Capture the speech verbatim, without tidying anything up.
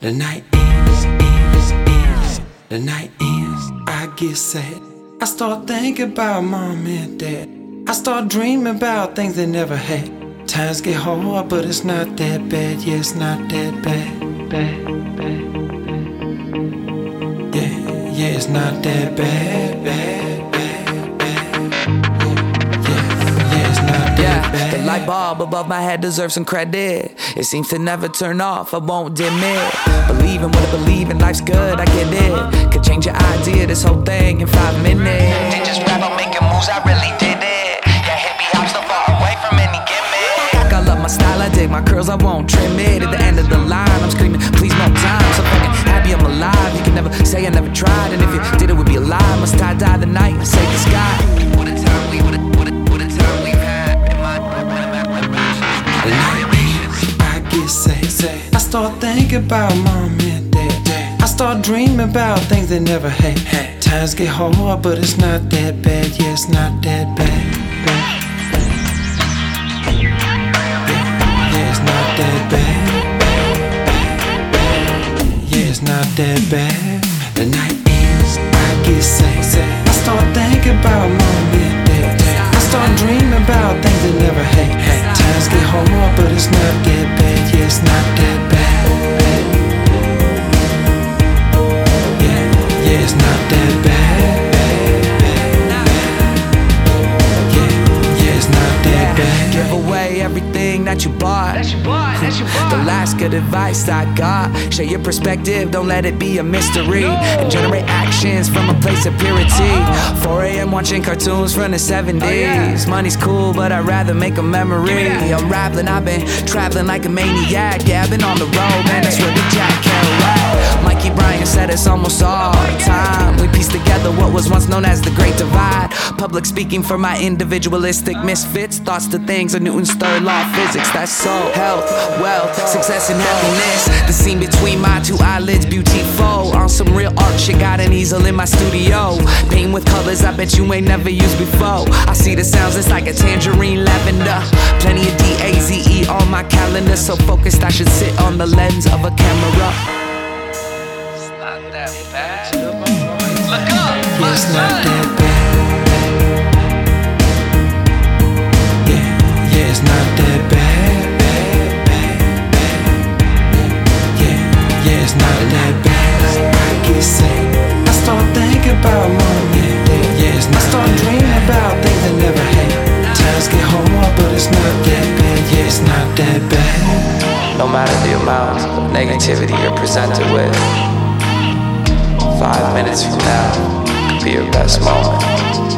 The night ends, ends, ends. The night ends, I get sad. I start thinking about mom and dad. I start dreaming about things they never had. Times get hard, but it's not that bad. Yeah, it's not that bad, bad, bad, bad. Yeah, yeah, it's not that bad, bad, bad, bad. Yeah, yeah, yeah, it's not that bad. The light bulb above my head deserves some credit. It seems to never turn off, I won't dim it. Believe in what I believe in, life's good, I get it. Could change your idea, this whole thing in five minutes. They just rap on making moves, I really did it. Yeah, hippie hop so far away from any gimmick. I love my style, I dig my curls, I won't trim it. At the end of the line, I'm screaming, please no time. So fucking happy I'm alive, you can never say I never tried. And if you did it, would be a lie, must tie dye the night and save the sky. What a time we, what a, what a, what a time we've had. In my, The night ends, I get sad. I start thinking about mom and dad. I start dreaming about things they never had. Times get hard, but it's not that bad. Yeah, it's not that bad. Yeah, yeah, it's not that bad. Yeah, it's not that bad. The night ends, I get sad. I start thinking about mom and dad. I start dreaming about things they never had. Times get hard, but it's not that bad. Yeah, it's not that bad. Yeah, yeah, it's not that bad. Yeah, yeah, it's not that bad. Give away everything that you bought. That's your boy, that's your boy. The last good advice I got. Share your perspective, don't let it be a mystery. And generate actions from a place of purity. four a.m. watching cartoons from the seventies. Money's cool, but I'd rather make a memory. I'm rapping, I've been traveling like a maniac. Yeah, I've been on the road, man, that's where the Jack Kerouac. Mikey Bryan said it's almost all time. We piece together what was once known as the Great Divide. Public speaking for my individualistic misfits. Thoughts to things of Newton's third law of physics. That's soul, health, wealth, success and happiness. The scene between my two eyelids, beautiful. On some real art shit, got an easel in my studio. Paint with colors I bet you ain't never used before. I see the sounds, it's like a tangerine lavender. Plenty of D A Z E on my calendar. So focused I should sit on the lens of a camera. It's not that bad. Look up, my Yeah, it's son. not that bad. Yeah, yeah, it's not that bad. Bad, bad, bad. Yeah, yeah, it's not that bad. I get sad. I start thinking about mom and dad. Yeah, it's not. I start dreaming about things I never had. Times get hard, but it's not that bad. Yeah, it's not that bad. No matter the amount of negativity you're presented with, five minutes from now could be your best moment.